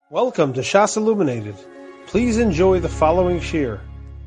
Welcome to Shas Illuminated. Please enjoy the following shir.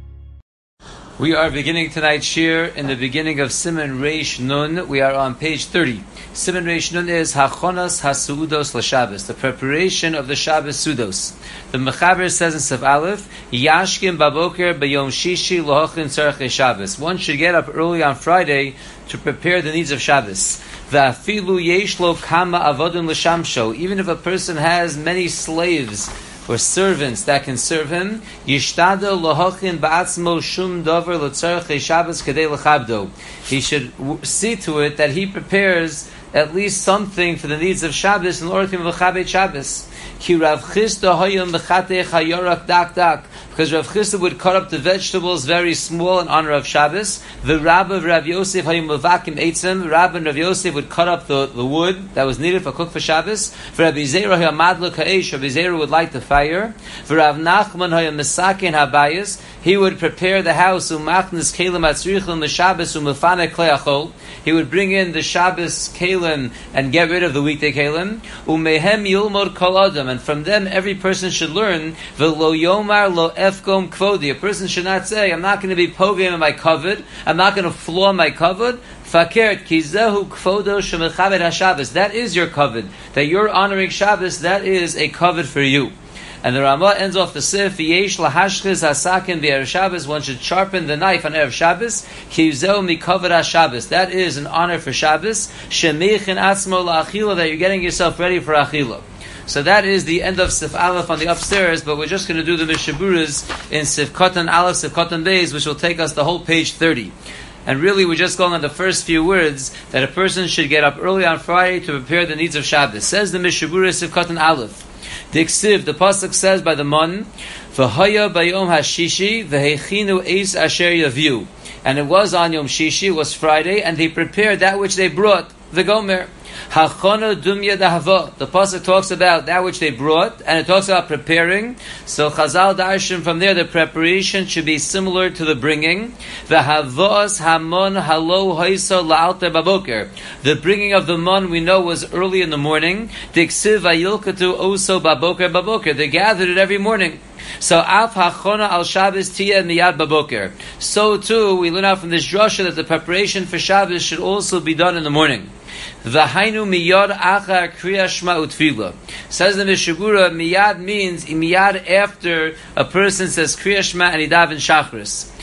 We are beginning tonight's shir in the beginning of Siman Reish Nun. We are on page 30. Siman Reish Nun is Hachonas HaSudos LaShabbos, the preparation of the Shabbos Sudos. The Mechaber says in Sef Aleph, Yashkim Baboker B'Yom Shishi Lohochin Tzarech Shabbos. One should get up early on Friday to prepare the needs of Shabbos. V'afilu yeshlo kama avodim l'shamsho. Even if a person has many slaves or servants that can serve him, yishtadel lohochin ba'atzmo shum dover l'tzarech Shabbos kedei l'chabdo. He should see to it that he prepares at least something for the needs of Shabbos in order to mechabed Shabbos. Ki Rav Chisda hayom mechatech hayorak dak dak. Because Rav Chisda would cut up the vegetables very small in honor of Shabbos. The Rabbi of Rav Yosef hayom mevakim eitzim. Rabbi and Rav Yosef would cut up the wood that was needed for cook for Shabbos. For Rabbi Zera hayom madlo ka'esh. Rabbi Zera would light the fire. For Rav Nachman hayom mesakin habayis. He would prepare the house umachnis kelim atzrichim the Shabbos umefane kleachol. He would bring in the Shabbos kelim and get rid of the weekday kelim. Umehem yilmod kol adam. And from them every person should learn v'lo yomar lo efkom kvodi. A person should not say, I'm not going to be pogam in my kavod, I'm not going to flaw my kavod. Fakert kizehu kvodo shemechabed haShabbos. That is your kavod. That you're honoring Shabbos, that is a kavod for you. And the Ramah ends off the Sif, Yesh lahashchiz hasakin b'erev Shabbos. One should sharpen the knife on erev Shabbos. Kivzeu mikavod haShabbos. That is an honor for Shabbos. Shemichin atzmo la'achila. That you're getting yourself ready for achila. So that is the end of Sif Aleph on the upstairs, but we're just going to do the Mishaburas in Sif Katan Aleph, Sif Katan Beis, which will take us the whole page 30. And really we're just going on the first few words that a person should get up early on Friday to prepare the needs of Shabbos. Says the Mishaburas Sif Katan Aleph. The Ksiv, the Pasuk says by the Mon, V'haya bayom hashishi, v'hechinu eis asher yaviu. And it was on Yom Shishi, it was Friday, and they prepared that which they brought, the Gomer. Hachona dumya dahava. The pasuk talks about that which they brought, and it talks about preparing. So Chazal darshan from there, the preparation should be similar to the bringing. V'havos hamon halo haisa la'alter baboker. The bringing of the mon we know was early in the morning. Diksiv vayilkatu oso baboker baboker. They gathered it every morning. So af hachona al Shabbos tia miyad baboker. So too we learn out from this drasha that the preparation for Shabbos should also be done in the morning. V'hainu miyad achar kriya shma utfila. Says the Mishabura, miyad means miyad after a person says kriya shma and he daven shachris.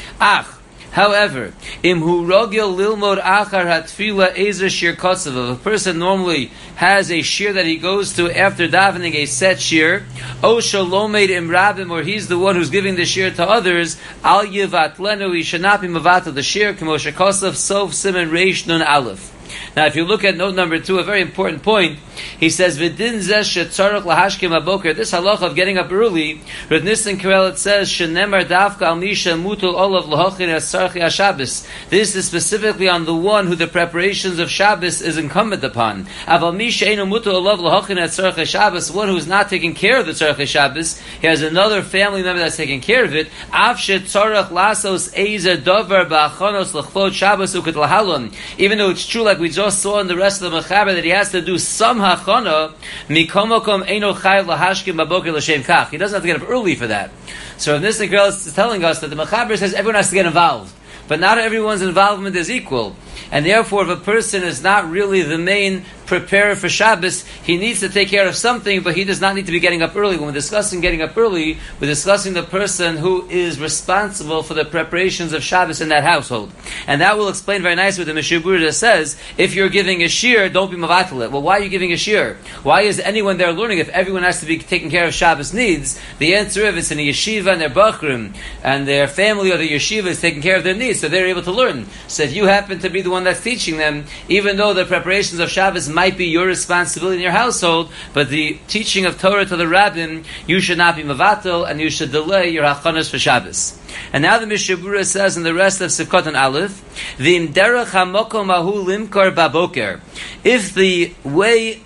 However, im hu rogel lilmod achar hatfila ezer shir kotzav. If a person normally has a shir that he goes to after davening a set shir, o shalomed im rabim, or he's the one who's giving the shir to others, al yivat lenu, he should not be mavatal the shir, k'mo shekotzav sov siman reish nun aleph. Now, if you look at note number 2, a very important point, he says, "V'din zeh shetzarach lahashkim aboker." This halacha of getting up early, Rav Nissen Karel, it says, "Shenemar dafka al misha mutul olav lahochin esarchi haShabbos." This is specifically on the one who the preparations of Shabbos is incumbent upon. Aval misha eino mutul olav lahochin esarchi haShabbos. One who is not taking care of the tzarech Shabbos, he has another family member that's taking care of it. Af shetzarach lasos eizer dover ba'achonos lechvod Shabbos ukot lahalon. Even though it's true, like we just saw in the rest of the Mechaber, that he has to do some hachana, mikomokom eino chayav lahashkim baboker l'shem kach. He doesn't have to get up early for that. So if this girl is telling us that the Mechaber says everyone has to get involved, but not everyone's involvement is equal. And therefore, if a person is not really the main preparer for Shabbos, he needs to take care of something, but he does not need to be getting up early. When we're discussing getting up early, we're discussing the person who is responsible for the preparations of Shabbos in that household. And that will explain very nicely what the Mishabura says. If you're giving a shir, don't be mavatal it. Well, why are you giving a shir? Why is anyone there learning if everyone has to be taking care of Shabbos needs? The answer is, if it's in a yeshiva and their bachrim, and their family or the yeshiva is taking care of their needs, so they're able to learn. So if you happen to be the one that's teaching them, even though the preparations of Shabbos might be your responsibility in your household, but the teaching of Torah to the rabbin, you should not be mavatal, and you should delay your hachanos for Shabbos. And now the Mishabura says in the rest of Sifkot and Aleph, V'im derech hamokom ahu limkar baboker. If the way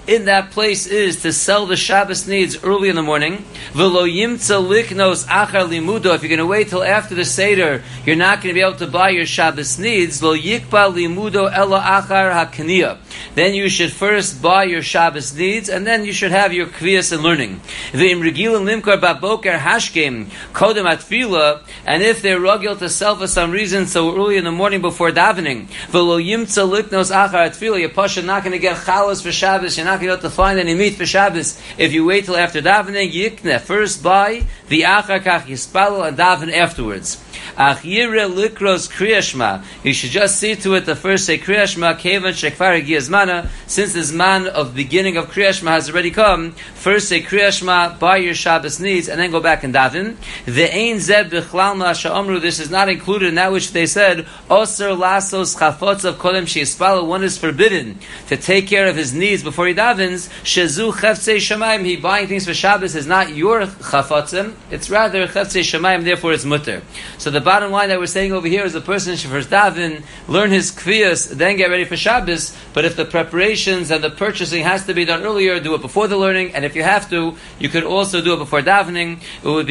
in that place is to sell the Shabbos needs early in the morning. V'lo yimtza liknos achar limudo. If you're going to wait till after the Seder, you're not going to be able to buy your Shabbos needs. Lo yikba limudo ela achar hakniya. Then you should first buy your Shabbos needs, and then you should have your kviyas and learning. V'im regilim limkar baboker hashkem kodem atfila. And if they're rugil to sell for some reason so early in the morning before davening, v'lo yimtza liknos achar atfila, your pasha not going to get chalas for Shabbos. You're not going to be able to find any meat for Shabbos. If you wait till after davening, yikne, first buy the achar kach yispalo and daven afterwards. Ach yire likros kriyashma. You should just see to it the first say kriyashma kevan shekvar giyazmana. Since the zman of beginning of kriyashma has already come, first say kriyashma, buy your Shabbos needs, and then go back and daven. The ein zeb bichlal ma'asha amru. This is not included in that which they said. Oser lasos chafotz of kolem sheyispalo. One is forbidden to take care of his needs before he davens. Shezu cheftzei shamayim. He buying things for Shabbos is not your chafotzim. It's rather cheftzei shamayim. Therefore, it's mutter. So the bottom line that we're saying over here is the person should first daven, learn his kviyas, then get ready for Shabbos. But if the preparations and the purchasing has to be done earlier, do it before the learning. And if you have to, you could also do it before davening.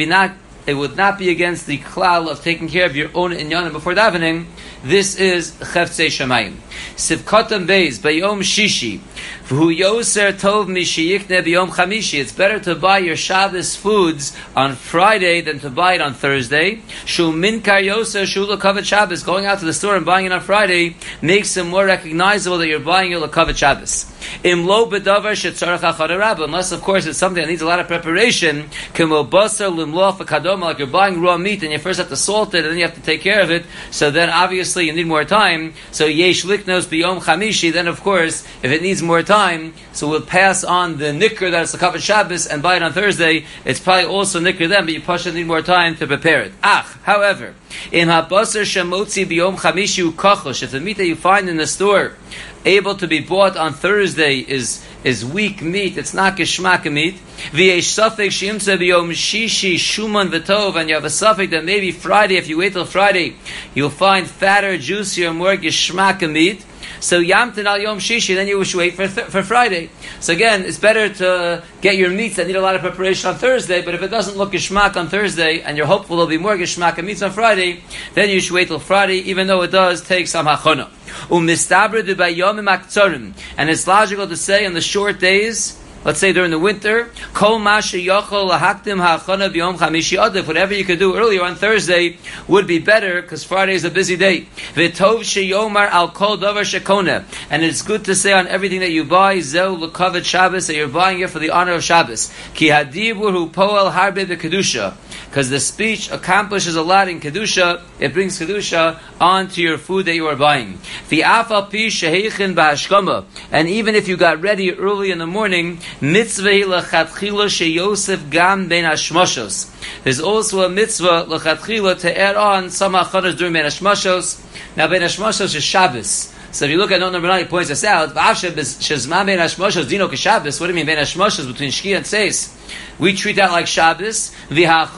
It would not be against the klal of taking care of your own inyanim before davening. This is cheftzei shamayim. Sivkotam beis bayom shishi. V'hu yoser tov mishiyikne b'yom chamishi. It's better to buy your Shabbos foods on Friday than to buy it on Thursday. Shu minkar yoser shu l'kavet Shabbos. Going out to the store and buying it on Friday makes it more recognizable that you're buying your l'kavet Shabbos. Im lo bedavar shetzarach achar rabba. Unless, of course, it's something that needs a lot of preparation. Kemo basar limlof v'kadoma. Like you're buying raw meat and you first have to salt it and then you have to take care of it. So then obviously you need more time. So yesh liknos b'yom chamishi. Then of course, if it needs more time, so we'll pass on the nikr that is the kavet Shabbos and buy it on Thursday. It's probably also nikr then, but you pasha need more time to prepare it. However, in habasar shemotzi b'yom chamishi ukachosh. If the meat that you find in the store able to be bought on Thursday is weak meat, it's not geshmaka meat. V'yesh safek sheimtza b'yom shishi shuman v'tov, and you have a safek that maybe Friday, if you wait till Friday, you'll find fatter, juicier, more geshmaka meat. So yamtin al yom shishi, then you should wait for Friday. So again, it's better to get your meats that need a lot of preparation on Thursday, but if it doesn't look geshmak on Thursday, and you're hopeful there'll be more geshmak and meats on Friday, then you should wait till Friday, even though it does take some hachana. And it's logical to say on the short days, let's say during the winter, whatever you could do earlier on Thursday would be better because Friday is a busy day. And it's good to say on everything that you buy, that you're buying it for the honor of Shabbos. Because the speech accomplishes a lot in Kedusha, it brings Kedusha onto your food that you are buying. And even if you got ready early in the morning, there's also a mitzvah l'chatchila to add on some achadas during Ben Hashmashos. Now Ben Hashmashos is Shabbos. So if you look at note number 9, he points this out. What do you mean Ben Hashmashos between Shki and Tzeis? We treat that like Shabbos. And you have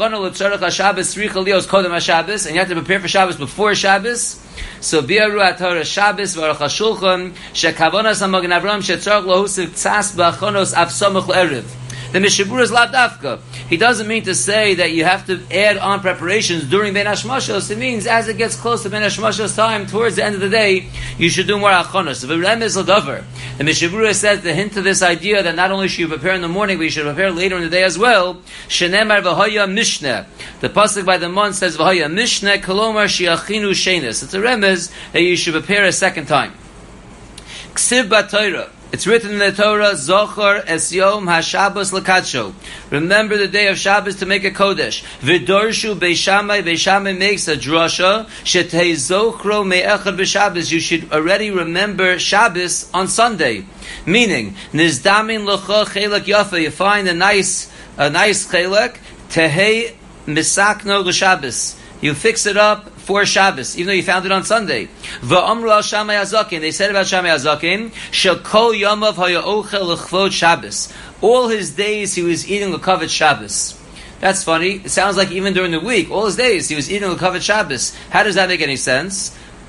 to prepare for Shabbos before Shabbos. So bi'aru aTorah Shabbos v'aruch hashulchan shekavonas hamagen Avram shetzarach lohusik tzas b'achonos avsamach l'erev. The Mishabura is la dafka. He doesn't mean to say that you have to add on preparations during Ben Hashmashos. It means as it gets close to Ben Hashmashos time, towards the end of the day, you should do more achonos. The Mishabura says the hint to this idea that not only should you prepare in the morning, but you should prepare later in the day as well. Shenemar v'hoya mishneh. The pasuk by the month says v'hoya mishneh kolomar shiachinu shenis. It's a remez that you should prepare a second time. Ksiv b'Torah. It's written in the Torah, Zochar es yom ha-Shabbos l'kadsho. Remember the day of Shabbos to make a kodesh. V'dorshu Beishamai makes a drasha, shetei zochro me'echad b'Shabbos. You should already remember Shabbos on Sunday. Meaning, nizdamin l'cha chelak yafa. You find a nice chelak, tehei misakno l'Shabbos. You fix it up for Shabbos, even though you found it on Sunday. V'amru al Shammai Hazaken. They said about Shammai Hazaken, Shekol Yamav Haya Ochel L'Chvod Shabbos. All his days he was eating l'kavet Shabbos. That's funny. It sounds like even during the week, all his days he was eating l'kavet Shabbos. How does that make any sense?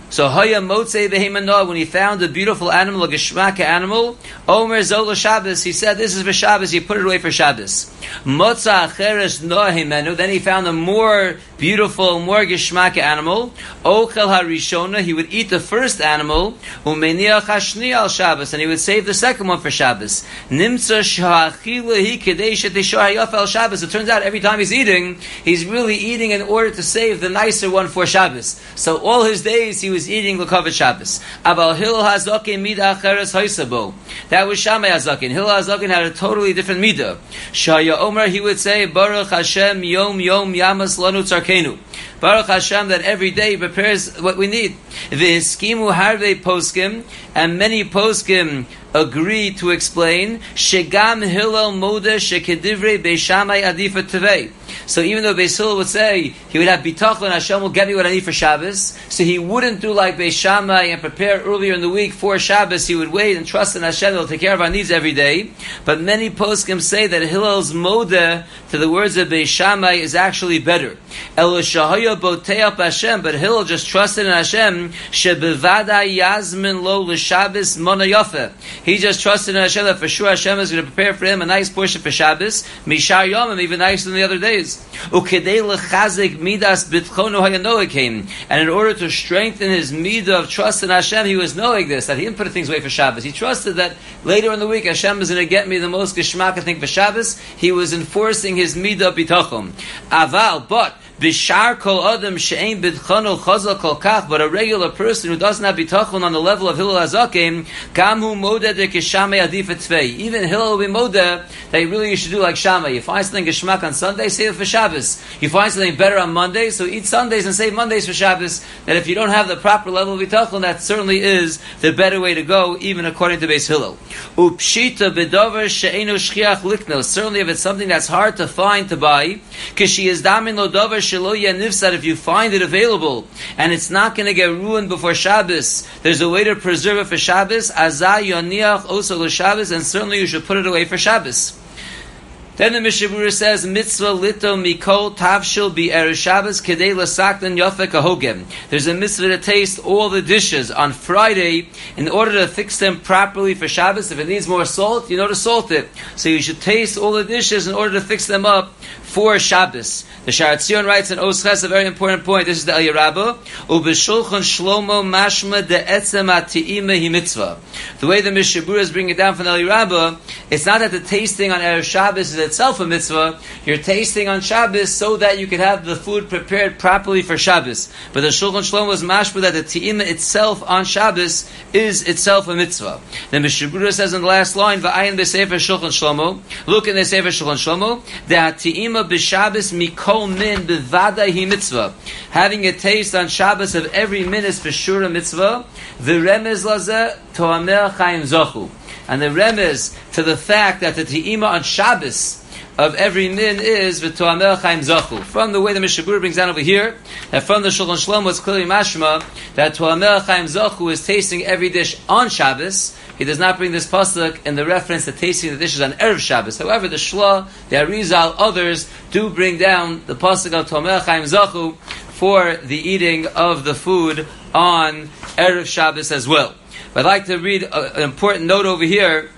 So Haya Motzei Behemanoah, when he found a beautiful animal, a Geshmaka animal, Omer Zola Shabbos, he said, this is for Shabbos, he put it away for Shabbos. Motza Acheres Noah Himenu, then he found a more beautiful, more Geshmaka animal. Ochel HaRishona, he would eat the first animal, Umeniach Hashni al Shabbos, and he would save the second one for Shabbos. Nimtza Shahachila Hi Kadesh Tishah Hayaf al Shabbos. It turns out every time he's eating, he's really eating in order to save the nicer one for Shabbos. So all his days he was eating l'kavod Shabbos. Abal Hillel Hazaken Midah Acheres Haisabo. That was Shammai Hazaken. Hillel Hazaken had a totally different midah. Shaya Omer, he would say, Baruch Hashem Yom Yom Yamas Lanu Tzarkenu. Baruch Hashem, that every day prepares what we need. V'hiskimu harvei poskim, and many poskim agree to explain, Shegam Hillel Moda Shekedivrei Beishamai Adifa Tevei. So even though Beis Hillel would say he would have bitachon, Hashem will get me what I need for Shabbos, so he wouldn't do like Beis Shammai and prepare earlier in the week for Shabbos. He would wait and trust in Hashem that will take care of our needs every day. But many poskim say that Hillel's moda to the words of Beis Shammai is actually better. El Shahaya Boteach Hashem, but Hillel just trusted in Hashem. Shebevada Yazmin Lo LeShabbos Mona Yafe. He just trusted in Hashem that for sure Hashem is going to prepare for him a nice portion for Shabbos. Mishar Yomim, even nicer than the other days. Ukedei lechazik midas bitchono hayanoikim, and in order to strengthen his midah of trust in Hashem, he was knowing this, that he didn't put things away for Shabbos. He trusted that later in the week Hashem is going to get me the most geshmaka thing for Shabbos. He was enforcing his midah bitachon. Aval, but Bishar kol adam she'ein bidchanu chazal kol kach, but a regular person who doesn't have bitachon on the level of Hillel Hazaken, gamhu modeh de kishamei adif etzvei. Even Hillel will be modeh that you should do like Shammai. You find something geshmak on Sunday, save it for Shabbos. You find something better on Monday, so eat Sundays and save Mondays for Shabbos. That if you don't have the proper level of bitachon, that certainly is the better way to go, even according to Beis Hillel. Upshita bedover she'enu shchiach liknos. Certainly, if it's something that's hard to find to buy, kishi is damin lo dover shelo yenifsad. If you find it available and it's not going to get ruined before Shabbos, there's a way to preserve it for Shabbos. Azay yoniach oso l'Shabbos, and certainly you should put it away for Shabbos. Then the Mishnah Berurah says, Mitzvah lito mikol tavshil bi erev Shabbos kedei lasakdan yafek ahogem. There's a mitzvah to taste all the dishes on Friday in order to fix them properly for Shabbos. If it needs more salt, you know to salt it. So you should taste all the dishes in order to fix them up for Shabbos. The Sha'ar Tzion writes in Os Ches a very important point. This is the Aliyah Rabbah. Ubeshulchan Shlomo mashma de etzem ati'imah hi mitzvah. The way the Mishnah Berurah is bringing it down from the Aliyah Rabbah, it's not that the tasting on Erev Shabbos is itself a mitzvah. You're tasting on Shabbos so that you can have the food prepared properly for Shabbos. But the Shulchan Shlomo is mashma that the ti'imah itself on Shabbos is itself a mitzvah. The Mishnah Berurah says in the last line, V'ayin b'sefer Shulchan Shlomo. Look in the sefer Shulchan Shlomo. The ti'imah b'Shabbos mikol min b'vada hi mitzvah. Having a taste on Shabbos of every min is for sure a mitzvah. V'remez lazeh to'ameh chayim zochu. And the remez to the fact that the ti'imah on Shabbos of every min is v'to'ameh chayim zachu. From the way the Mishnah Berurah brings down over here, that from the Shulchan Shlomo it's clearly mashma that to'ameh chayim zachu is tasting every dish on Shabbos. He does not bring this pasuk in the reference to tasting the dishes on Erev Shabbos. However, the Shla, the Arizal, others do bring down the pasuk of to'ameh chayim zachu for the eating of the food on Erev Shabbos as well. But I'd like to read an important note over here.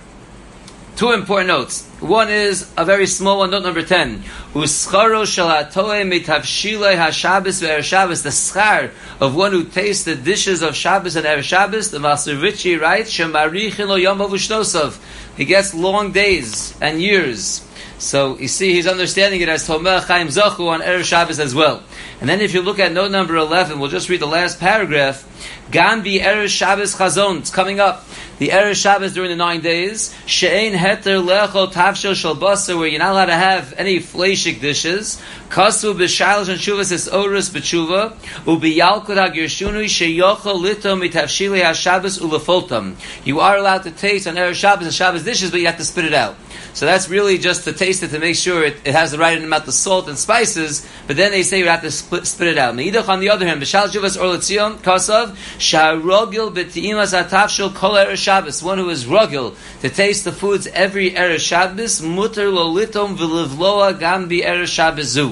Two important notes. One is a very small one, note number 10. Uscharo shel hatoe mitavshilei haShabbos ve'erev Shabbos. The schar of one who tastes the dishes of Shabbos and Erev Shabbos, the Master Ritchie writes, shemarichin lo yom v'shnosav. He gets long days and years. So you see, he's understanding it as Tomeh Chaim Zachu on Erev Shabbos as well. And then if you look at note number 11, we'll just read the last paragraph. Gan bi Erev Shabbos Chazon. It's coming up. The Erev Shabbos during the 9 days. She'ein heter lecho tavshel shel basar, where you're not allowed to have any fleshik dishes. Kasu b'shalish and shuvas es orus b'tshuva. U'biyalkut ha'girshunui sheyochel lito mitavshilei ha'Shabbos ulefoltam. You are allowed to taste on Erev Shabbos and Shabbos dishes, but you have to spit it out. So that's really just to taste it to make sure it has the right amount of salt and spices. But then they say you have to spit it out. Meidach on the other hand, b'shal shuvas or letzion kasav sha'rogil b'ti'imas atavshel kol Erev Shabbos. One who is rogil to taste the foods every Erev Shabbos, muter lo litom v'livloa gam bi Erev Shabbos zu.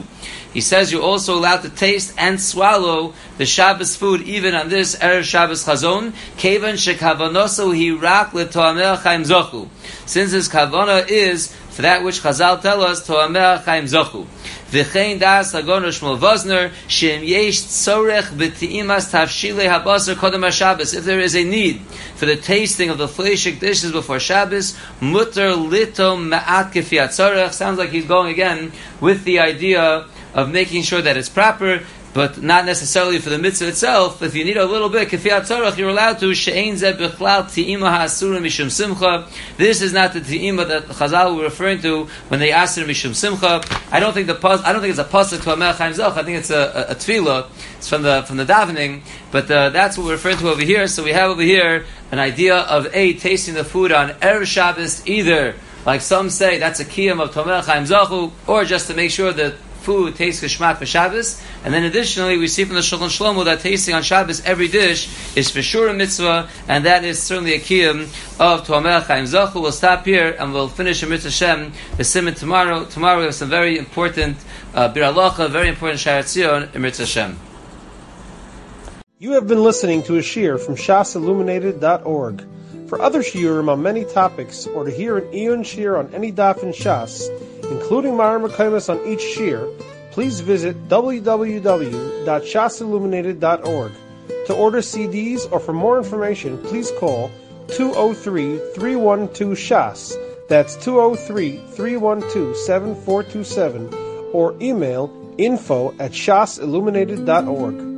He says you're also allowed to taste and swallow the Shabbos food even on this Erev Shabbos Chazon. Kevan shekavanoso hirak letoameh chaim zochu. Since his kavana is for that which Chazal tell us, toameh chaim zochu. V'chein das Hagon Shmuel Vosner shem yesh tzorech b'ti'imas tavshilei habasar kodem haShabbos. If there is a need for the tasting of the fleishik dishes before Shabbos, mutter lito ma'at kefiyat tzorech. Sounds like he's going again with the idea of making sure that it's proper, but not necessarily for the mitzvah itself. If you need a little bit, kefiyat tzorech, you're allowed to. She'ein zeh bichlal ti'ima ha'asura mishum simcha. This is not the ti'ima that Chazal were referring to when they asked mishum simcha. I don't think it's a pasuk to Amel Chaim Zoch. I think it's a tefillah. It's from the davening, but that's what we're referring to over here. So we have over here an idea of tasting the food on Erev Shabbos, either like some say that's a kiyum of Tomel Chaim Zochu, or just to make sure that food tastes geschmack for Shabbos. And then additionally, we see from the Shulchan Shlomo that tasting on Shabbos every dish is for sure a mitzvah, and that is certainly a kiyum of Tomel Chaim Zochu. We'll stop here and we'll finish in Mitzvah Shem the Siman tomorrow. Tomorrow we have some very important Bir Halacha, very important Sha'ar Tzion in Mitzvah Shem. You have been listening to a shiur from shasilluminated.org. For other shiurim on many topics, or to hear an Iyun shiur on any daf in Shas, including Ma'ar Mekaymas on each shiur, please visit www.shasilluminated.org. To order CDs or for more information, please call 203-312-SHAS. That's 203-312-7427, or email info@shasilluminated.org.